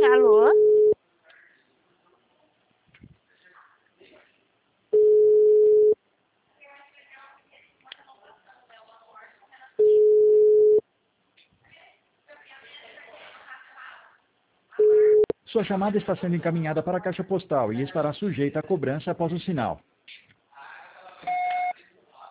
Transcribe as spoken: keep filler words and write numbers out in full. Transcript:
Alô? Sua chamada está sendo encaminhada para a caixa postal e estará sujeita a cobrança após o sinal.